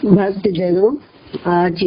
भक्तजनों, आज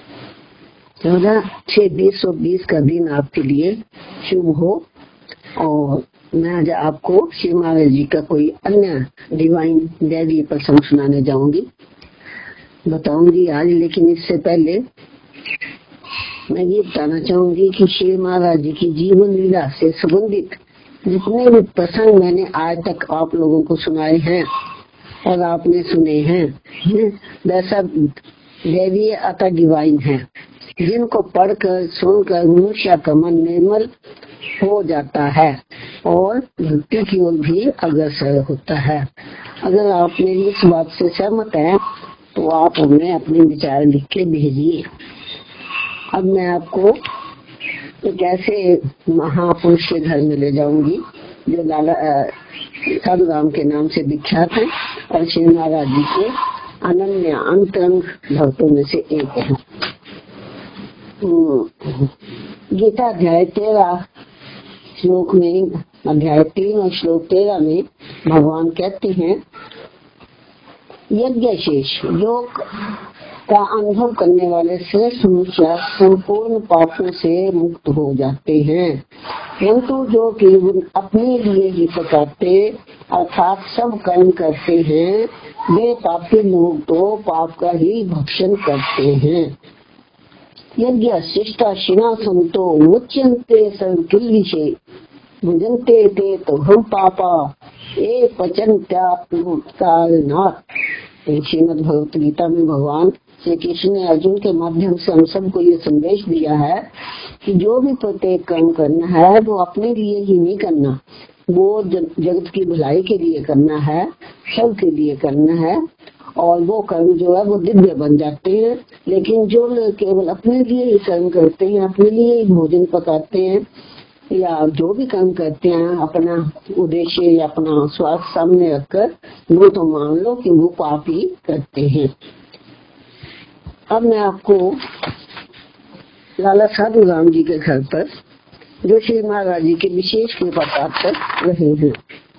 14/6/2020 का दिन आपके लिए शुभ हो। और मैं आज आपको श्री महावीर जी का कोई अन्य डिवाइन दैवीय प्रसंग सुनाने बताऊंगी आज। लेकिन इससे पहले मैं ये बताना चाहूंगी कि श्री महाराज जी की जीवन लीला से संबंधित जितने भी प्रसंग मैंने आज तक आप लोगों को सुनाए हैं और आपने सुने हैं, वैसा दैवीय अतः डिवाइन है, जिनको पढ़कर सुनकर मनुष्य का मन निर्मल हो जाता है और भक्ति की ओर भी अग्रसर होता है। अगर आप मेरी इस बात से सहमत हैं तो आप हमें अपने विचार लिख के भेजिए। अब मैं आपको एक ऐसे महापुरुष के घर में ले जाऊंगी जो लाला साधु राम के नाम से विख्यात है और श्री महाराज जी के अनन्य अंतरंग भक्तों में से एक है। गीता अध्याय 13 श्लोक में, अध्याय 3 और श्लोक 13 में भगवान कहते हैं, यज्ञ शेष योग का अनुभव करने वाले श्रेष्ठ मनुष्य संपूर्ण पापों से मुक्त हो जाते हैं, परंतु जो केवल अपने लिए ही पकाते अर्थात सब कर्म करते हैं, वे पापी लोग तो पाप का ही भक्षण करते हैं। यज्ञ शिष्टा शिना संतो मुच्यन्ते सर्वकिल विषय भुजन्ते ते तो हम पापा ए पचन्त्यात्मकारणात्। श्रीमद् भगवत गीता में भगवान श्री कृष्ण ने अर्जुन के माध्यम से हम सबको ये संदेश दिया है कि जो भी प्रत्येक कर्म करना है वो अपने लिए ही नहीं करना, वो जगत की भलाई के लिए करना है, सबके लिए करना है। और वो कर्म जो है वो दिव्य बन जाते हैं। लेकिन जो लोग केवल अपने लिए ही कर्म करते हैं, अपने लिए ही भोजन पकाते हैं या जो भी काम करते हैं अपना उद्देश्य या अपना स्वार्थ सामने रखकर, वो तो मान लो कि वो पाप ही करते हैं। अब मैं आपको लाला साधु राम जी के घर पर, जो श्री महाराज जी के विशेष कृपा प्राप्त कर रहे हैं,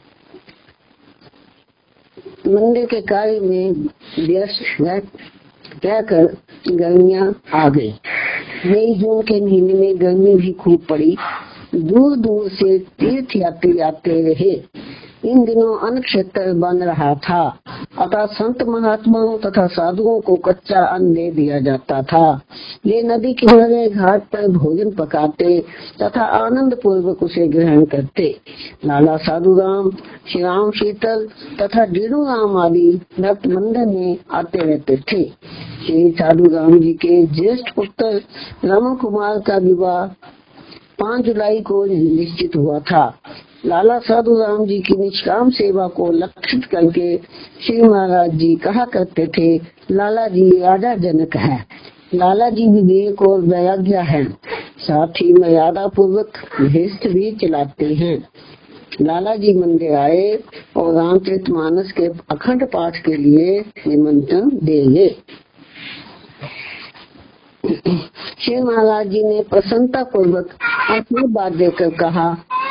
मंदिर के कार्य में व्यस्त रहकर गर्मियां आ गई। मई जून के महीने में गर्मी भी खूब पड़ी। दूर दूर से तीर्थ यात्री आते रहे। इन दिनों अन्न क्षेत्र बन रहा था, अतः संत महात्माओं तथा साधुओं को कच्चा अन्न दे दिया जाता था। ये नदी किनारे घाट पर भोजन पकाते तथा आनंद पूर्वक उसे ग्रहण करते। लाला साधु राम, श्री राम शीतल तथा डीडू राम आदि भक्त मंदिर में आते रहते थे। श्री साधु राम जी के ज्येष्ठ पुत्र राम कुमार का विवाह 5 जुलाई को निश्चित हुआ था। लाला साधु राम जी की निष्काम सेवा को लक्षित करके श्री महाराज जी कहा करते थे, लाला जी राजा जनक है, लाला जी विवेक और वैराग्य है, साथ ही मर्यादा पूर्वक गृहस्थ भी चलाते हैं। लाला जी मंदिर आए और रामचरितमानस के अखंड पाठ के लिए निमंत्रण देंगे। श्री महाराज जी ने प्रसन्नता पूर्वक आशीर्वाद देकर कहा,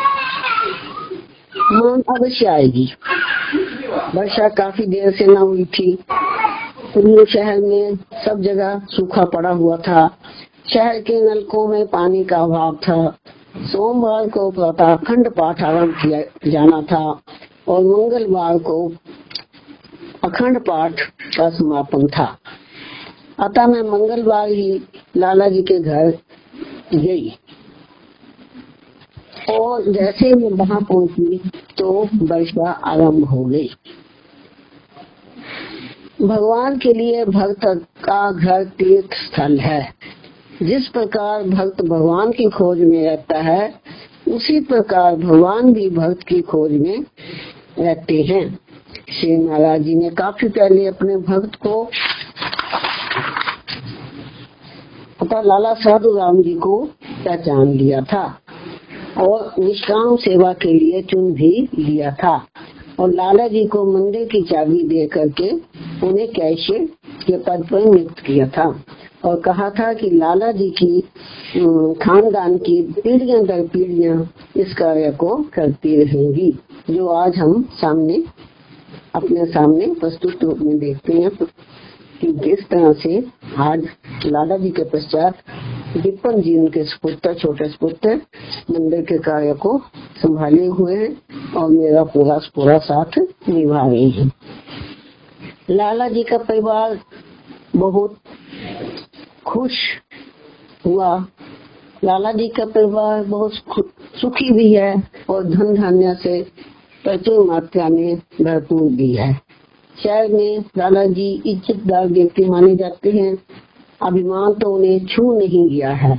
मान अवश्य आएगी। वर्षा काफी देर से न हुई थी। कुल्लू शहर में सब जगह सूखा पड़ा हुआ था। शहर के नलकों में पानी का अभाव था। सोमवार को प्रातः अखंड पाठ आरंभ किया जाना था और मंगलवार को अखंड पाठ का समापन था। अतः मैं मंगलवार ही लाला जी के घर गई और जैसे मैं वहां पहुंची तो वर्षा आरंभ हो गई। भगवान के लिए भक्त का घर तीर्थ स्थल है। जिस प्रकार भक्त भगवान की खोज में रहता है, उसी प्रकार भगवान भी भक्त की खोज में रहते हैं। श्री महाराज जी ने काफी पहले अपने भक्त को लाला साधु राम जी को पहचान लिया था और निष्काम सेवा के लिए चुन भी लिया था और लाला जी को मंदिर की चाबी दे करके उन्हें कैशियर के पद पर नियुक्त किया था और कहा था कि लाला जी की खानदान की पीढ़ियां दर पीढ़ियां इस कार्य को करती रहेंगी, जो आज हम अपने सामने प्रस्तुत रूप में देखते हैं। कि किस तरह से आज लाला जी के पश्चात विपिन जी उनके सुपुत्र, छोटे सुपुत्र मंदिर के कार्य को संभाले हुए हैं और मेरा पूरा साथ निभा रहे हैं। लाला जी का परिवार बहुत खुश हुआ। लाला जी का परिवार बहुत सुखी भी है और धन धान्य से प्रचुर मात्रा में भरपूर भी है। शहर में लाला जी इज्जतदार व्यक्ति माने जाते हैं। अभिमान तो उन्हें छू नहीं गया है।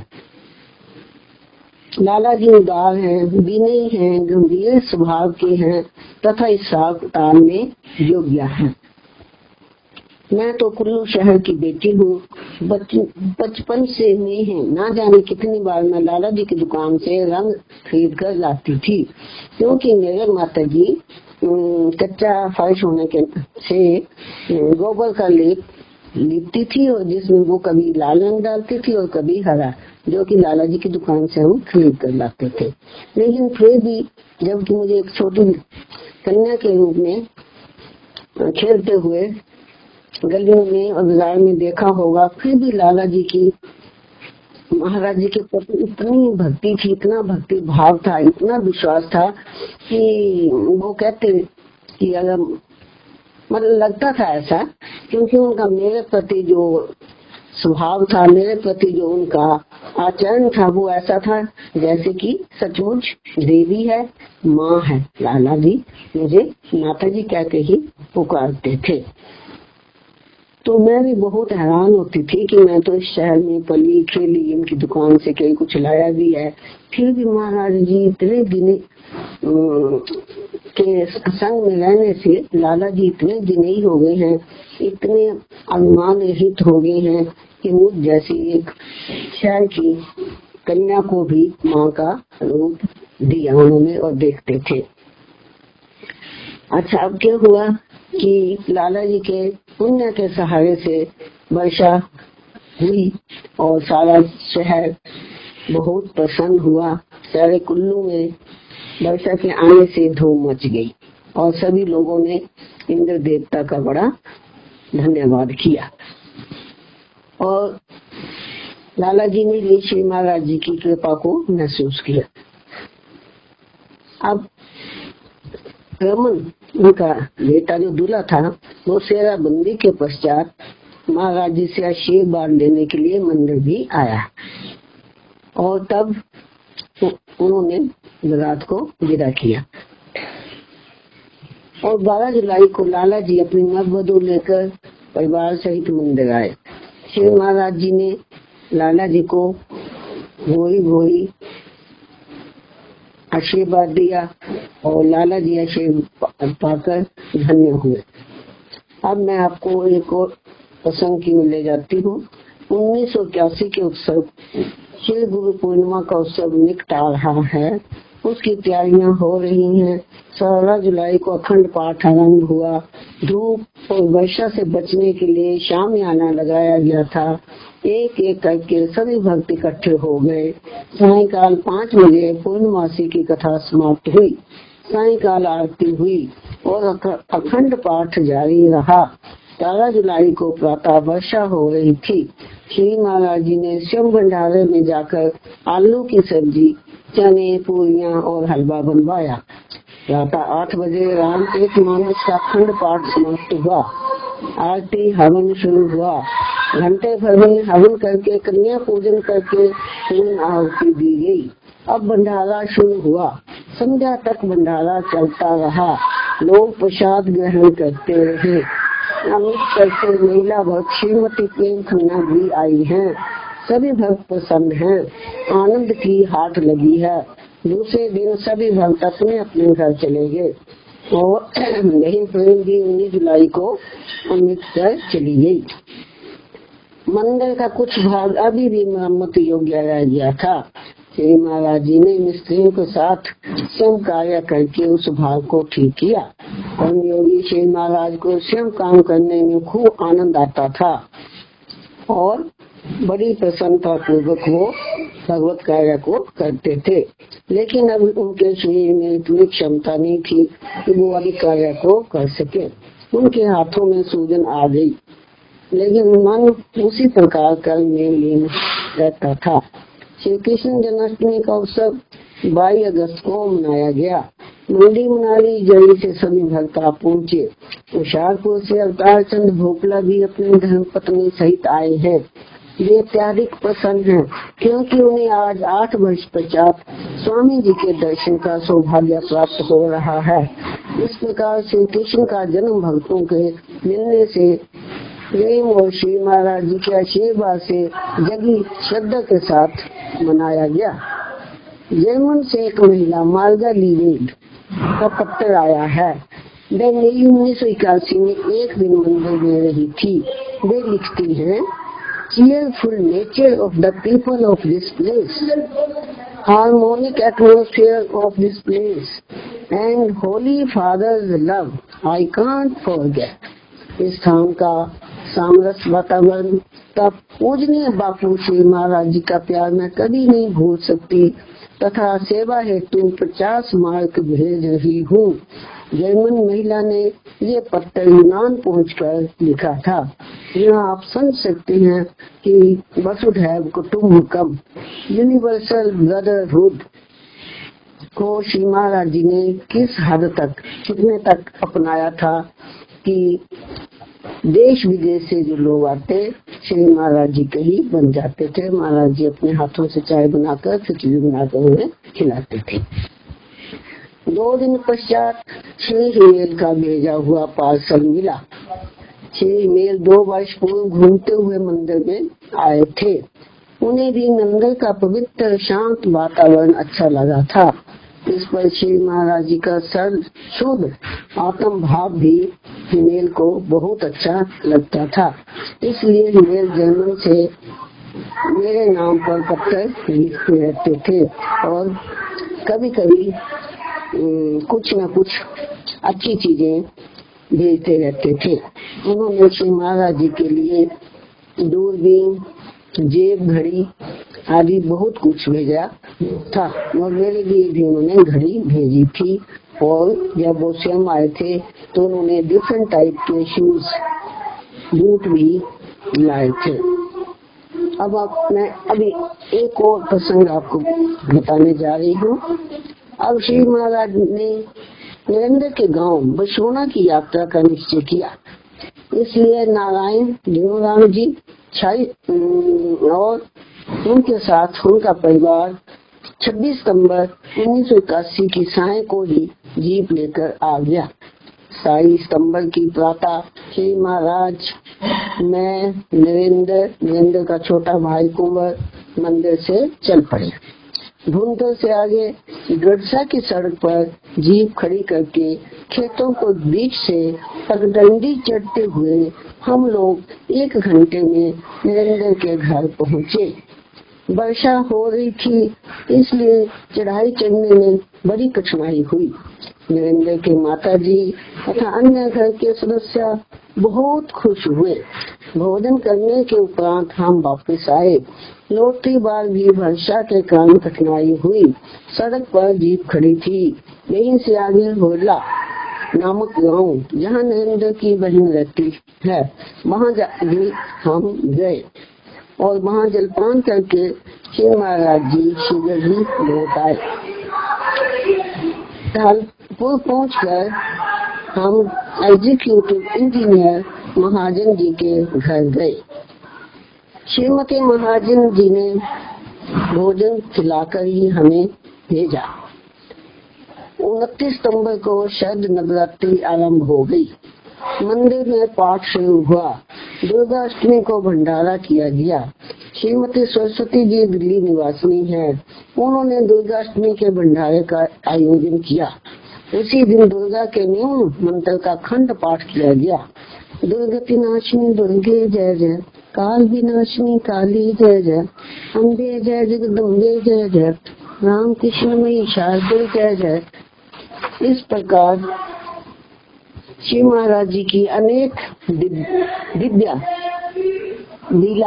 लाला जी उदार हैं, विनयी हैं, गंभीर स्वभाव के हैं तथा हिसाब किताब में योग्य हैं। मैं तो कुल्लू शहर की बेटी हूँ। बचपन से मैं है, ना जाने कितनी बार मैं लाला जी की दुकान से रंग खरीद कर लाती थी, क्योंकि मेरे माता जी कच्चा फर्श होने के से गोबर का लेप लिपती थी और जिसमें वो कभी लाल रंग डालती थी और कभी हरा, जो कि लाला जी की दुकान से हम खरीद कर लाते थे। लेकिन फिर भी जबकि मुझे एक छोटी कन्या के रूप में खेलते हुए गलियों में और बाजार में देखा होगा, फिर भी लाला जी की महाराज जी के प्रति इतनी भक्ति थी, इतना भक्ति भाव था, इतना विश्वास था कि वो कहते कि अगर मतलब लगता था ऐसा, क्योंकि उनका मेरे प्रति जो स्वभाव था, मेरे प्रति जो उनका आचरण था, वो ऐसा था जैसे कि सचमुच देवी है, माँ है। लाला जी मुझे माता जी कहकर ही पुकारते थे। तो मैं भी बहुत हैरान होती थी कि मैं तो इस शहर में पली खेली, इनकी दुकान से कहीं कुछ लाया भी है, फिर भी महाराज जी इतने दिन के संग में रहने से लाला जी इतने विनयी हो गए हैं, इतने अभिमान रहित हो गए हैं कि मुझ जैसी एक शहर की कन्या को भी माँ का रूप दिया उन्होंने और देखते थे। अच्छा, अब क्या हुआ कि लाला जी के पुण्य के सहारे से वर्षा हुई और सारा शहर बहुत प्रसन्न हुआ। सारे कुल्लू में वर्षा के आने से धूम मच गई और सभी लोगों ने इंद्र देवता का बड़ा धन्यवाद किया और लाला जी ने भी श्री महाराज जी की कृपा को महसूस किया। अब रमन उनका बेटा जो दूल्हा था, वो सेराबंदी के पश्चात महाराज जी से आशीर्वाद लेने के लिए मंदिर भी आया और तब उन्होंने बारात को विदा किया और 12 जुलाई को लाला जी अपनी नववधू लेकर परिवार सहित मंदिर आए। श्री महाराज जी ने लाला जी को भोरी भोरी आशीर्वाद दिया और लाला जी आशीर्वाद पाकर धन्य हुए। अब मैं आपको एक और प्रसंग की ले जाती हूँ। 1981 के उत्सव श्री गुरु पूर्णिमा का उत्सव निकटा रहा है, उसकी तैयारियां हो रही हैं। 16 जुलाई को अखंड पाठ आरंभ हुआ। धूप और वर्षा से बचने के लिए शामियाना लगाया गया था। एक एक करके सभी भक्त इकट्ठे हो गए। सायंकाल 5 बजे पूर्णमासी की कथा समाप्त हुई। सायंकाल आरती हुई और अखंड पाठ जारी रहा। 13 जुलाई को प्रातः वर्षा हो रही थी। श्री महाराज जी ने शिव भंडारे में जाकर आलू की सब्जी, चने, पूरियां और हलवा बनवाया। प्रातः 8 बजे रामचरित मानस का अखंड पाठ समाप्त हुआ। आरती हवन शुरू हुआ। घंटे भर में हवन करके कन्या पूजन करके पूर्ण आहुति दी गई। अब भंडारा शुरू हुआ। संध्या तक भंडारा चलता रहा। लोग प्रसाद ग्रहण करते रहे। अमृतसर से महिला भक्त श्रीमती प्रेम खन्ना भी आई हैं। सभी भक्त प्रसन्न हैं। आनंद की हाट लगी है। दूसरे दिन सभी भक्त अपने अपने घर चले गए और बहन प्रेम जी 19 जुलाई को अमृतसर चली गई। मंदिर का कुछ भाग अभी भी मरम्मत योग्य रह गया था। श्री महाराज जी ने मिस्त्रियों के साथ स्वयं कार्य करके उस भाग को ठीक किया। कर्मयोगी श्री महाराज को स्वयं काम करने में खूब आनंद आता था और बड़ी प्रसन्नता पूर्वक वो भगवत कार्य को करते थे। लेकिन अब उनके शरीर में इतनी क्षमता नहीं थी कि वो अधिक कार्य को कर सके। उनके हाथों में सूजन आ गई लेकिन मन उसी प्रकार कर्म में लीन रहता था। श्री कृष्ण जन्माष्टमी का उत्सव 22 अगस्त को मनाया गया। मंडी मनाली जड़ी से सभी भक्त पहुँचे। होशियारपुर से अवतार चंद भोपला भी अपनी धर्म पत्नी सहित आए हैं। वे अत्यधिक प्रसन्न हैं क्योंकि उन्हें आज 8 वर्ष पश्चात स्वामी जी के दर्शन का सौभाग्य प्राप्त हो रहा है। इस प्रकार श्री कृष्ण का जन्म भक्तों के मिलने से प्रेम और श्री महाराज जी के आशीर्वाद से जगी श्रद्धा के साथ मनाया गया। जर्मन से एक महिला मार्गा लीवेड का पत्र आया है। वे मई 1981 में एक दिन मंदिर में रही थी। वे लिखती हैं, cheerful nature of the people of this place, harmonic atmosphere of this place, and Holy Father's love I can't forget. इस स्थान का सामरस वातावरण का पूजनीय बापू श्री महाराज जी का प्यार मैं कभी नहीं भूल सकती तथा सेवा हेतु 50 मार्क भेज रही हूँ। जर्मन महिला ने ये पत्र यूनान पहुंचकर लिखा था। यहाँ आप समझ सकते हैं कि वसुधैव कुटुम्बकम यूनिवर्सल ब्रदरहुड को श्री महाराज जी ने किस हद तक कितने तक अपनाया था कि देश विदेश से जो लोग आते श्री महाराज जी के ही बन जाते थे। महाराज जी अपने हाथों से चाय बनाकर खिचड़ी बनाकर उन्हें खिलाते थे। 2 दिन पश्चात श्री हिमेल का भेजा हुआ पार्सल मिला। श्री हिमेल 2 वर्ष पूर्व घूमते हुए मंदिर में आए थे। उन्हें भी मंदिर का पवित्र शांत वातावरण अच्छा लगा था। इस पर श्री महाराज जी का सरल शुद्ध आत्म भाव भी हिमेल को बहुत अच्छा लगता था। इसलिए हिमेल जर्मन से मेरे नाम पर पत्र लिखते रहते थे और कभी कभी कुछ न कुछ अच्छी चीजें भेजते रहते थे। उन्होंने श्री महाराज जी के लिए दूरबीन, जेब घड़ी आदि बहुत कुछ भेजा था और मेरे लिए भी उन्होंने घड़ी भेजी थी। और जब वो स्वयं आए थे तो उन्होंने डिफरेंट टाइप के शूज बूट भी लाए थे। अब मैं अभी एक और प्रसंग आपको बताने जा रही हूँ। अब श्री महाराज ने नरेंद्र के गांव बसोना की यात्रा का निश्चय किया। इसलिए नारायण देवराम जी और उनके साथ उनका परिवार 26 सितंबर 1981 की साय को ही जीप लेकर आ गया। 27 सितंबर की प्रातः श्री महाराज, मैं, नरेंद्र का छोटा भाई कुंवर मंदिर से चल पड़े। भुंतर से आगे गड़सा की सड़क पर जीप खड़ी करके खेतों को बीच से पगडंडी चढ़ते हुए हम लोग 1 घंटे में नरेंद्र के घर पहुँचे। वर्षा हो रही थी, इसलिए चढ़ाई चढ़ने में बड़ी कठिनाई हुई। नरेंद्र के माताजी तथा अन्य घर के सदस्य बहुत खुश हुए। भोजन करने के उपरांत हम वापस आए। लौटती बार भी वर्षा के कारण कठिनाई हुई। सड़क पर जीप खड़ी थी। यहीं से आगे होरला नामक गांव, जहाँ नरेंद्र की बहन रहती है, वहाँ भी हम गए और वहाँ जलपान करके श्री महाराज जी शीघ्र ही लौट आए। तालपुर पहुंचकर हम एग्जीक्यूटिव इंजीनियर महाजन जी के घर गए। श्रीमती महाजन जी ने भोजन खिलाकर ही हमें भेजा। 29 सितंबर को शरद नवरात्रि आरंभ हो गई। मंदिर में पाठ शुरू हुआ। दुर्गाष्टमी को भंडारा किया गया। श्रीमती सरस्वती जी दिल्ली निवासिनी है। उन्होंने दुर्गाष्टमी के भंडारे का आयोजन किया। उसी दिन दुर्गा के न्यून मंत्र का खंड पाठ किया गया। दुर्गति नाशिनी दुर्गे जय जय, काल विनाशिनी काली जय जय, अम्बे जय जगदम्बे जय जय, राम कृष्णमयी शारदे जय जय। इस प्रकार श्री महाराज जी की अनेक दिव्या लीला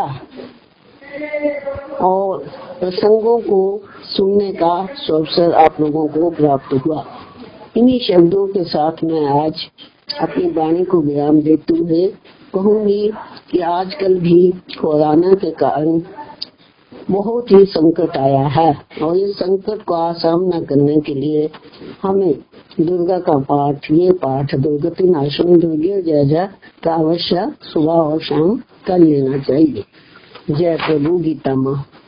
और प्रसंगों को सुनने का अवसर आप लोगों को प्राप्त हुआ। इन्हीं शब्दों के साथ मैं आज अपनी वाणी को विराम देते हुए कहूंगी कि आजकल भी कोरोना के कारण बहुत ही संकट आया है और इस संकट का सामना करने के लिए हमें दुर्गा का पाठ, ये पाठ दुर्गति नाशों दुर्गे जय जय का अवश्य सुबह और शाम कर लेना चाहिए। जय प्रभु गीता माँ।